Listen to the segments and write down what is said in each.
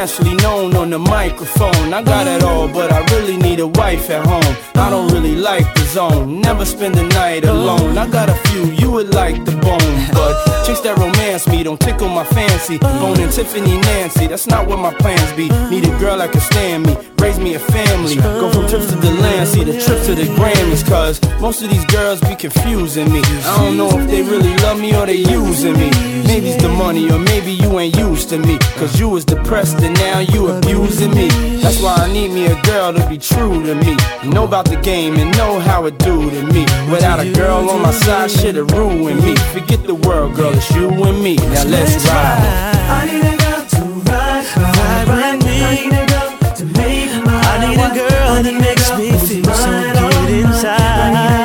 internationally known on the microphone. I got it all, but I really need a wife at home. I don't really like the zone, never spend the night alone. I got a few you would like the bone, but chicks that romance me don't tickle my fancy. Boning Tiffany Nancy, that's not what my plans be. Need a girl that can stand me, raise me a family. Go from trips to the land, see the trips to the Grammys. Cause most of these girls be confusing me. I don't know if they really love me or they using me. Maybe it's the money or maybe you ain't used to me. Cause you was depressed and now you abusing me. That's why I need me a girl to be true to me. Know about the game and know how it do to me. Without a girl on my side, shit'll ruin me. Forget the world, girl, it's you and me. Now let's ride. I need a girl to ride with me. I need a girl to make my I need a girl that makes me feel so good inside.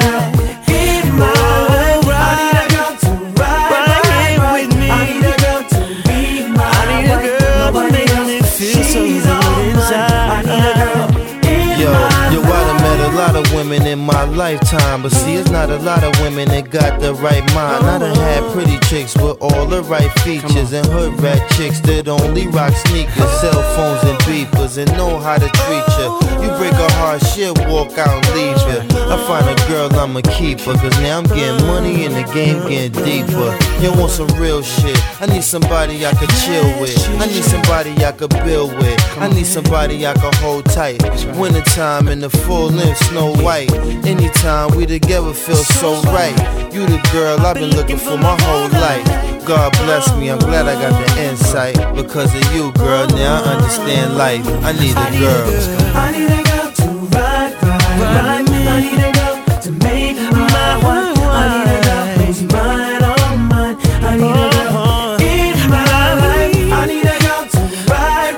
Women in my lifetime, but see, it's not a lot of women that got the right mind. I done had pretty chicks with all the right features, and hood rat chicks that only rock sneakers, cell phones and beepers, and know how to treat you. You break a heart, she'll walk out and leave you. I find a girl, I'ma keep her, cause now I'm getting money and the game getting deeper. You want some real shit, I need somebody I could chill with. I need somebody I could build with. I need somebody I could hold tight. Wintertime in the full length Snow White. Anytime we together feel so right. You the girl I've been looking for my whole life. God bless me, I'm glad I got the insight. Because of you, girl, now I understand life. I need a girl. I need a girl to ride me. I need a girl to make my wife. I need a girl who's mine, all mine. I need a girl in my life. I need a girl to ride.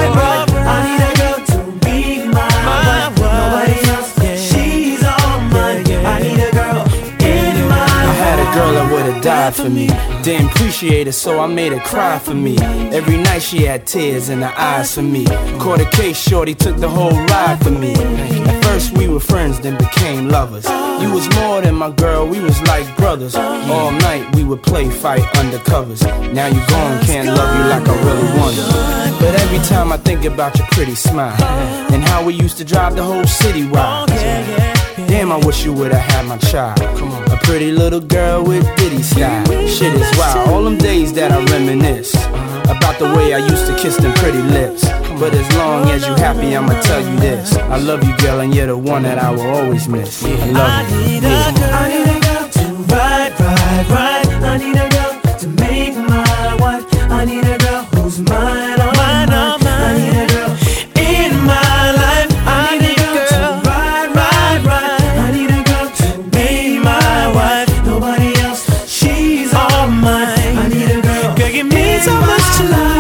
I need a girl to be my wife. Nobody else, she's all mine. I need a girl in my life. I had a girl that would've died for me. Didn't appreciate it, so I made her cry for me. Every night she had tears in her eyes for me. Caught a case, shorty took the whole ride for me. At first we were friends, then became lovers. You was more than my girl, we was like brothers. All night we would play fight undercovers. Now you gone, can't love you like I really wanted. But every time I think about your pretty smile and how we used to drive the whole city wild. Damn, I wish you would've had my child. Come on. A pretty little girl with ditty style. Shit is wild, all them days that I reminisce about the way I used to kiss them pretty lips. But as long as you happy, I'ma tell you this: I love you, girl, and you're the one that I will always miss. I love you. I need a girl to ride. I need a girl to make my wife. I need a girl who's mine, all mine. I need a girl in my life. I need a girl to ride. I need a girl to be my wife. Nobody else, she's all mine. I need a girl, give me so much to love.